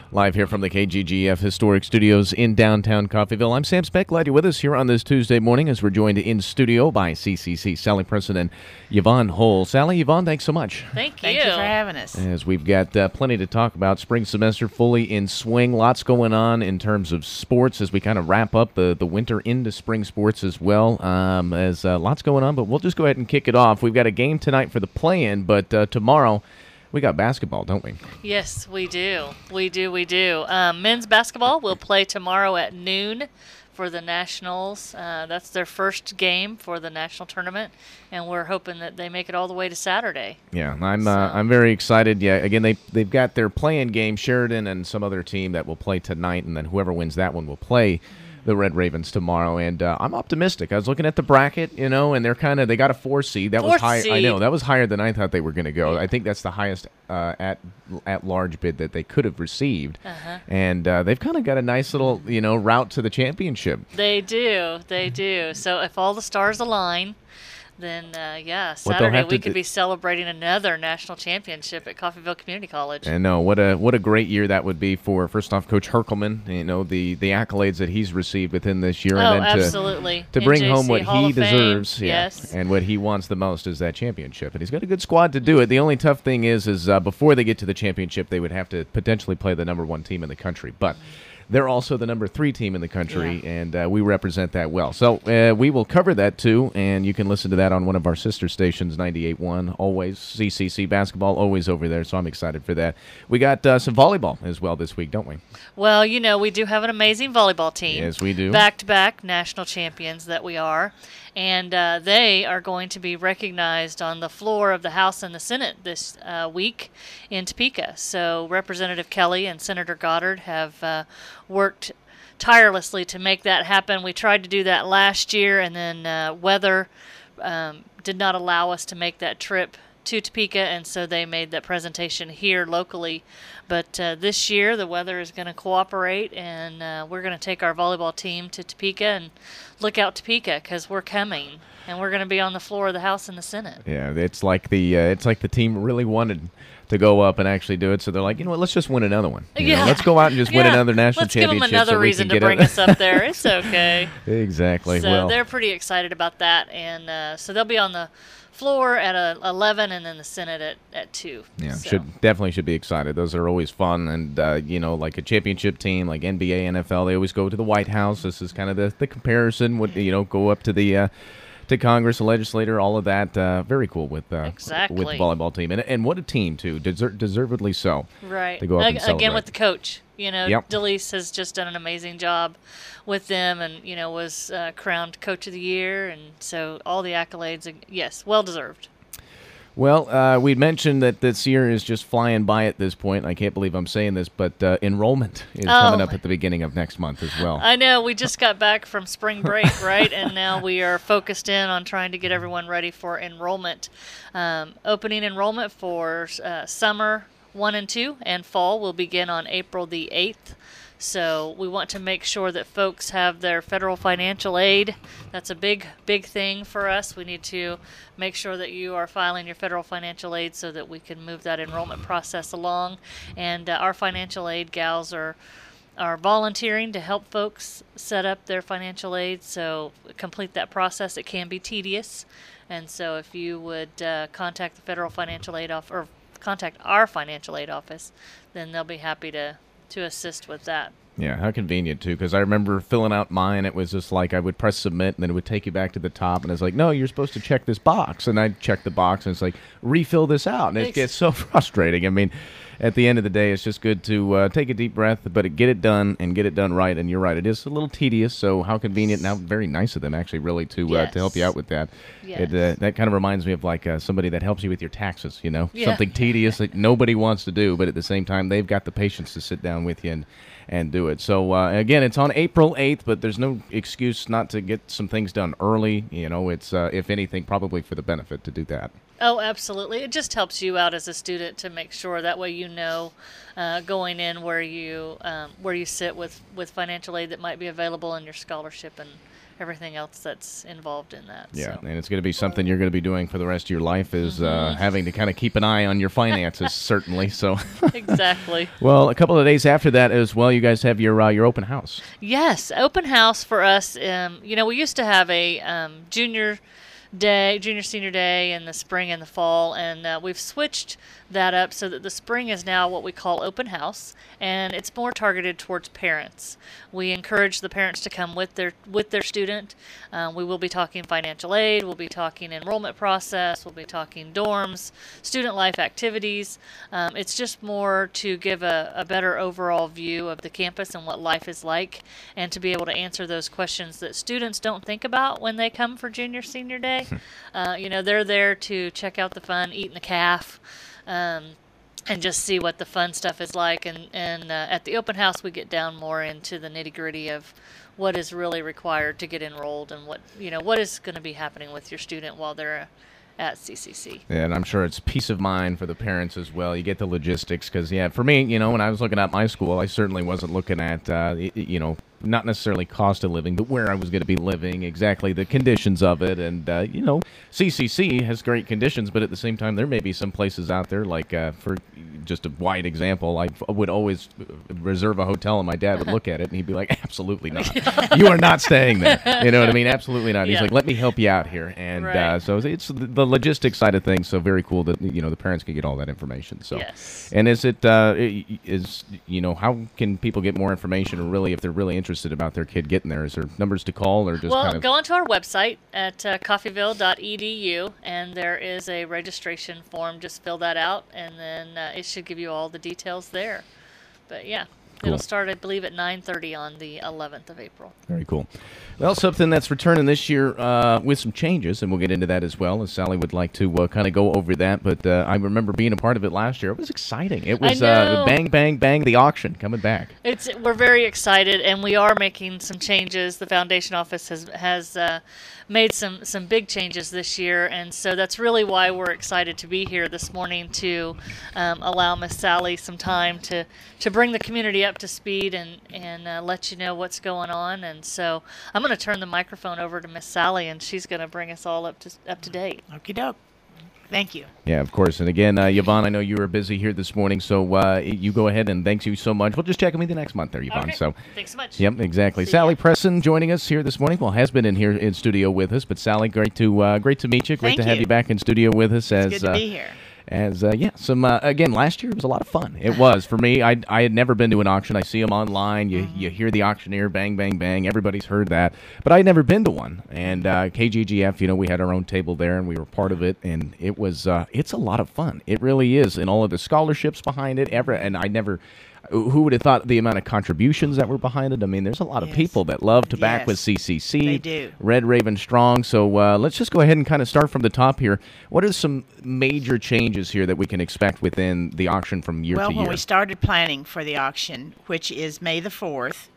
Live here from the KGGF Historic Studios in downtown Coffeyville. I'm Sam Speck. Glad you're with us here on this Tuesday morning as we're joined in studio by CCC Sally President Yvonne Hull. Sally, Yvonne, thanks so much. Thank you. Thank you for having us. As we've got plenty to talk about. Spring semester fully in swing. Lots going on in terms of sports as we kind of wrap up the winter into spring sports as well. Lots going on, but we'll just go ahead and kick it off. We've got a game tonight for the play-in, but tomorrow we got basketball, don't we? Yes, we do. We do. Men's basketball will play tomorrow at noon for the Nationals. That's their first game for the national tournament, and we're hoping that they make it all the way to Saturday. Yeah, I'm very excited. Yeah, again, they've got their play-in game, Sheridan and some other team that will play tonight, and then whoever wins that one will play the Red Ravens tomorrow, and I'm optimistic. I was looking at the bracket, and they got a 4 seed. That was high. I know that was higher than I thought they were going to go. I think that's the highest at large bid that they could have received, and they've kind of got a nice little route to the championship. They do. So if all the stars align, then Saturday we could be celebrating another national championship at Coffeyville Community College. I know what a great year that would be for, first off, Coach Herkelman. The accolades that he's received within this year, and then absolutely to bring home what Hall he of Fame. deserves, Yes, and what he wants the most is that championship. And he's got a good squad to do it. The only tough thing is before they get to the championship, they would have to potentially play the number 1 team in the country, but they're also the number 3 team in the country, and we represent that well. So we will cover that, too, and you can listen to that on one of our sister stations, 98.1, always. CCC Basketball, always over there, so I'm excited for that. We got some volleyball as well this week, don't we? Well, we do have an amazing volleyball team. Yes, we do. Back-to-back national champions that we are. And they are going to be recognized on the floor of the House and the Senate this week in Topeka. So Representative Kelly and Senator Goddard have worked tirelessly to make that happen. We tried to do that last year, and then weather did not allow us to make that trip to Topeka, and so they made that presentation here locally. But this year, the weather is going to cooperate, and we're going to take our volleyball team to Topeka, and look out Topeka, because we're coming, and we're going to be on the floor of the House and the Senate. Yeah, it's like the team really wanted to go up and actually do it, so they're like, let's just win another one. Let's go out and just win another national championship. Let's give them another reason to bring us up there. It's okay. Exactly. So they're pretty excited about that, and so they'll be on the floor at 11, and then the Senate at 2. Yeah, definitely should be excited. Those are always fun, and like a championship team, like NBA, NFL, they always go to the White House. This is kind of the comparison. Would go up to the to Congress, the legislator, all of that. Very cool with the volleyball team, and what a team too, deservedly so. Right. To go up and celebrate. Again with the coach. Yep. Delise has just done an amazing job with them, and was crowned Coach of the Year, and so all the accolades, yes, well deserved. Well, we mentioned that this year is just flying by at this point. I can't believe I'm saying this, but enrollment is coming up at the beginning of next month as well. I know. We just got back from spring break, right? And now we are focused in on trying to get everyone ready for enrollment. Opening enrollment for summer 1 and 2 and fall will begin on April the 8th. So we want to make sure that folks have their federal financial aid. That's a big thing for us. We need to make sure that you are filing your federal financial aid so that we can move that enrollment process along. And our financial aid gals are volunteering to help folks set up their financial aid. So complete that process. It can be tedious. And so if you would contact the federal financial aid office, or contact our financial aid office, then they'll be happy to assist with that. Yeah, how convenient, too, because I remember filling out mine. It was just like I would press submit, and then it would take you back to the top, and it's like, no, you're supposed to check this box. And I'd check the box, and it's like, refill this out. And it gets so frustrating. I mean, at the end of the day, it's just good to take a deep breath, but get it done and get it done right. And you're right, it is a little tedious, so how convenient. Now, very nice of them, actually, really, to help you out with that. Yes. That kind of reminds me of like somebody that helps you with your taxes, Yeah. something tedious that nobody wants to do, but at the same time, they've got the patience to sit down with you and do it. So, again, it's on April 8th, but there's no excuse not to get some things done early. It's, if anything, probably for the benefit to do that. Oh, absolutely. It just helps you out as a student to make sure that way going in where you sit with financial aid that might be available in your scholarship everything else that's involved in that. Yeah, So. and it's going to be something you're going to be doing for the rest of your life is having to kind of keep an eye on your finances, certainly. So Exactly. Well, a couple of days after that as well, you guys have your open house. Yes, open house for us. We used to have a junior senior day in the spring and the fall, and we've switched that up so that the spring is now what we call open house, and it's more targeted towards parents. We encourage the parents to come with their student. We will be talking financial aid, we'll be talking enrollment process, we'll be talking dorms, student life activities. It's just more to give a better overall view of the campus and what life is like, and to be able to answer those questions that students don't think about when they come for junior senior day. They're there to check out the fun, eat in the calf, and just see what the fun stuff is like. And at the open house, we get down more into the nitty gritty of what is really required to get enrolled, and what is going to be happening with your student while they're at CCC. Yeah, and I'm sure it's peace of mind for the parents as well. You get the logistics because, for me, when I was looking at my school, I certainly wasn't looking at, not necessarily cost of living, but where I was going to be living, exactly the conditions of it. And, CCC has great conditions, but at the same time, there may be some places out there, like for just a wide example, I would always reserve a hotel and my dad would look at it and he'd be like, absolutely not. You are not staying there. You know what I mean? Absolutely not. He's Yeah. like, let me help you out here. And Right. so it's the logistics side of things. So very cool that, the parents can get all that information. So, Yes. and how can people get more information, or really if they're really interested about their kid getting there? Is there numbers to call, or just Well, kind of go onto our website at coffeyville.edu, and there is a registration form. Just fill that out, and then it should give you all the details there. But yeah, Cool. it'll start, I believe, at 9:30 on the 11th of April. Very cool. Well, something that's returning this year with some changes, and we'll get into that as well, as Sally would like to kind of go over that. But I remember being a part of it last year. It was exciting. It was know. bang, bang, bang, the auction coming back. We're very excited, and we are making some changes. The foundation office has made some big changes this year, and so that's really why we're excited to be here this morning to allow Miss Sally some time to bring the community up to speed and let you know what's going on. And so I'm going to turn the microphone over to Miss Sally, and she's going to bring us all up to date. Okie doke. Thank you. Yeah, of course. And again, Yvonne, I know you were busy here this morning, so you go ahead, and thanks you so much. We'll just check in with you next month there, Yvonne. Okay. So, Thanks so much. yep, exactly. See Sally ya. Presson joining us here this morning. Well, has been in here in studio with us, but Sally, great to meet you. Great Thank to have you. you back in studio with us. It's good to be here. Again, last year was a lot of fun. It was for me. I had never been to an auction. I see them online. You hear the auctioneer, bang, bang, bang. Everybody's heard that, but I had never been to one. And KGGF, we had our own table there, and we were part of it, and it was it's a lot of fun. It really is, and all of the scholarships behind it. Who would have thought the amount of contributions that were behind it? I mean, there's a lot of Yes. people that love to back Yes. with CCC. They do. Red Raven Strong. So let's just go ahead and kind of start from the top here. What are some major changes here that we can expect within the auction from year Well, to when year? we started planning for the auction, which is May the 4th,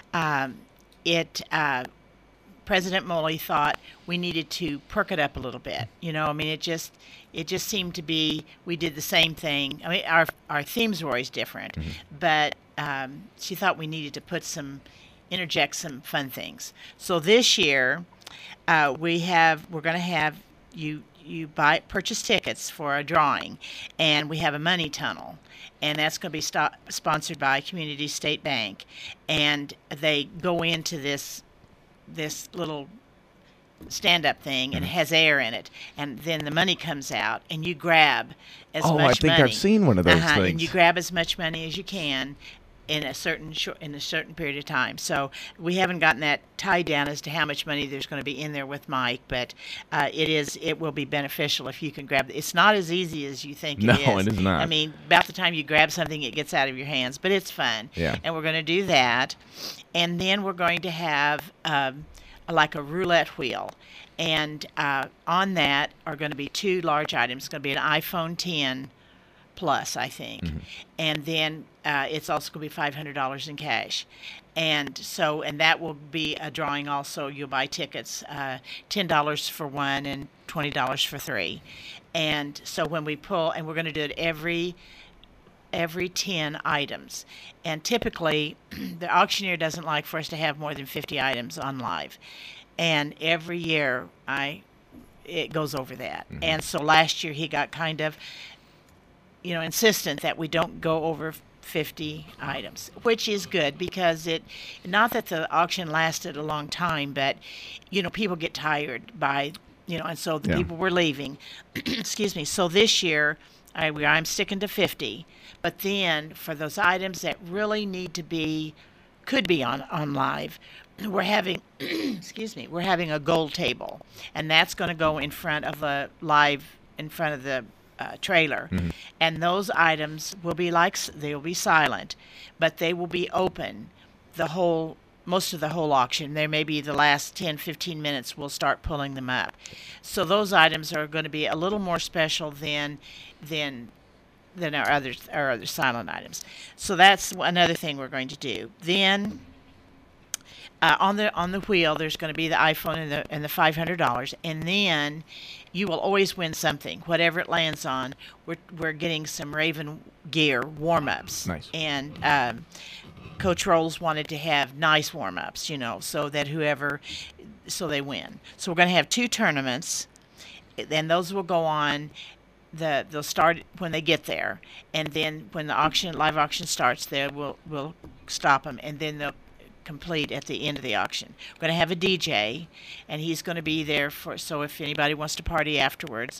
President Moley thought we needed to perk it up a little bit. It just seemed to be, we did the same thing. I mean, our themes were always different, but she thought we needed to interject some fun things. So this year, we're going to have you purchase tickets for a drawing, and we have a money tunnel, and that's going to be sponsored by Community State Bank, and they go into this little stand-up thing, and it has air in it, and then the money comes out, and you grab as much money. I think I've seen one of those things. And you grab as much money as you can in a certain period of time. So we haven't gotten that tied down as to how much money there's going to be in there with Mike, but it will be beneficial if you can grab it. It's not as easy as you think No, it is. it is not. I mean, about the time you grab something, it gets out of your hands, but it's fun. Yeah. And we're going to do that, and then we're going to have like a roulette wheel, and on that are going to be two large items. It's going to be an iPhone 10 Plus, I think, and then it's also going to be $500 in cash, and that will be a drawing. Also, you'll buy tickets, $10 for one and $20 for three, and so when we pull, and we're going to do it every 10 items. And typically, the auctioneer doesn't like for us to have more than 50 items on live. and every year it goes over that. Mm-hmm. And so last year he got kind of, insistent that we don't go over 50 items, which is good because not that the auction lasted a long time, but people get tired by, and so the people were leaving. Excuse me. So this year I'm sticking to 50, but then for those items that really could be on live, we're having we're having a gold table, and that's going to go in front of the trailer. Mm-hmm. And those items will be they'll be silent, but they will be open most of the whole auction. There may be the last 10-15 minutes we'll start pulling them up. So those items are going to be a little more special than our other silent items. So that's another thing we're going to do. Then on the wheel, there's going to be the iPhone and the $500, and then you will always win something, whatever it lands on. We're getting some Raven gear warm-ups. Nice. And Coach Rolls wanted to have nice warm-ups, so that so they win. So we're going to have 2 tournaments, and those will go on. They'll start when they get there, and then when the live auction starts, we'll stop them, and then they'll complete at the end of the auction. We're going to have a DJ, and he's going to be there so if anybody wants to party afterwards,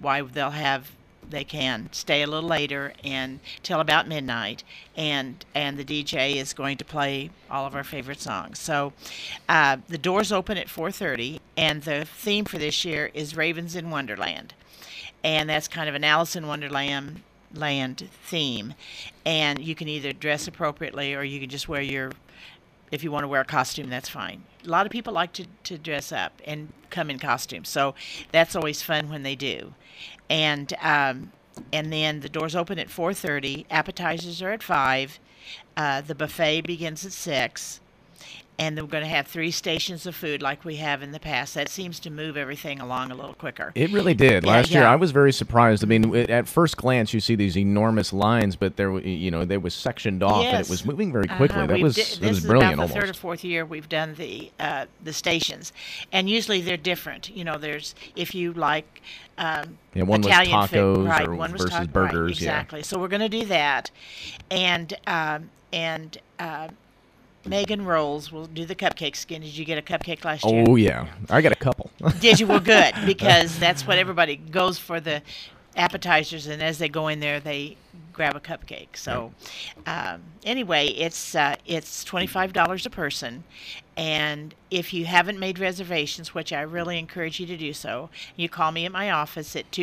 they can stay a little later and till about midnight, and the DJ is going to play all of our favorite songs. So the doors open at 4:30, and the theme for this year is Ravens in Wonderland, and that's kind of an Alice in Wonderland theme, and you can either dress appropriately or you can just if you want to wear a costume, that's fine. A lot of people like to dress up and come in costume, so that's always fun when they do. And then the doors open at 4:30. Appetizers are at 5. The buffet begins at 6. And then we're going to have 3 stations of food like we have in the past. That seems to move everything along a little quicker. It really did. Last year, I was very surprised. I mean, at first glance, you see these enormous lines, but they was sectioned off, and it was moving very quickly. It was this brilliant. is about the almost. 3rd or 4th year we've done the stations, and usually they're different. There's if you like one Italian was tacos food, right? or One was versus right, burgers. exactly. So we're going to do that, and Megan Rolls will do the cupcake skin. Did you get a cupcake last year? Oh, yeah. I got a couple. Did you? Well, good, because that's what everybody goes for, the appetizers, and as they go in there, they grab a cupcake. So anyway, it's $25 a person, and if you haven't made reservations, which I really encourage you to do so, you call me at my office at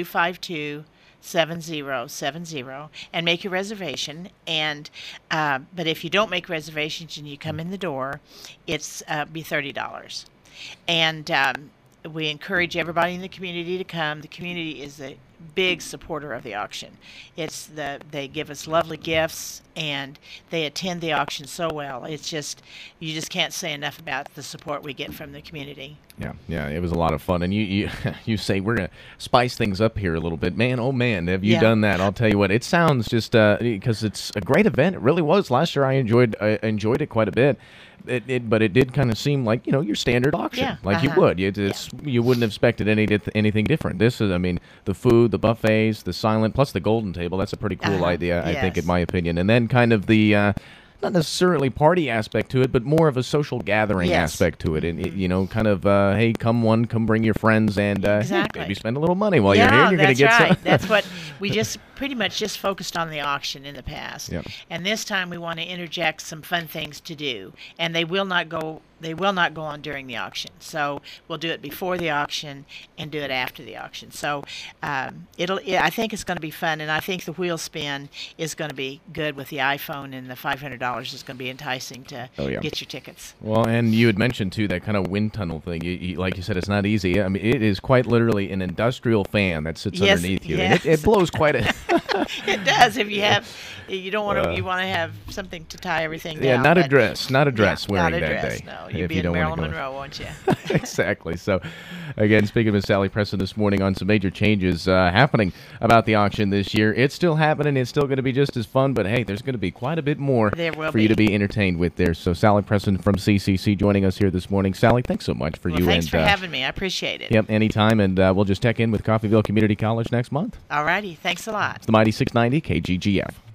252-7070 and make your reservation. And but if you don't make reservations and you come in the door, it's be $30. And we encourage everybody in the community to come. The community is a big supporter of the auction. They give us lovely gifts, and they attend the auction so well. It's just, you just can't say enough about the support we get from the community. Yeah, it was a lot of fun. And you say we're gonna spice things up here a little bit, man. Oh man, have you done that? I'll tell you what. It sounds just because it's a great event. It really was. Last year I enjoyed it quite a bit. But it did kind of seem like your standard auction, you would. You wouldn't have expected anything different. This is, the food, the buffets, the silent, plus the golden table. That's a pretty cool idea, I think, in my opinion. And then kind of the not necessarily party aspect to it, but more of a social gathering aspect to it. And kind of hey, come bring your friends, and maybe spend a little money while you're here. And you're going to get right. some. That's what we pretty much just focused on the auction in the past. Yep. And this time we want to interject some fun things to do, and they will not go on during the auction. So we'll do it before the auction and do it after the auction. So I think it's going to be fun, and I think the wheel spin is going to be good with the iPhone, and the $500 is going to be enticing to get your tickets. Well, and you had mentioned too that kind of wind tunnel thing. You like you said, it's not easy. It is quite literally an industrial fan that sits underneath you. Yes. And it blows quite a It does. If you don't want to, you want to have something to tie everything down. Yeah, not a but- dress wearing not a that dress, day. No, if you'd be you in don't wanna Marilyn go. Monroe, won't you? Exactly. So, again, speaking with Sally Preston this morning on some major changes happening about the auction this year. It's still happening. It's still going to be just as fun, but hey, there's going to be quite a bit more There will for you be. to be entertained with there. So, Sally Preston from CCC joining us here this morning. Sally, thanks so much for Well, you. thanks and for having me. I appreciate it. Yep, anytime, and we'll just check in with Coffeyville Community College next month. All righty. Thanks a lot. It's the Mighty 690 KGGF.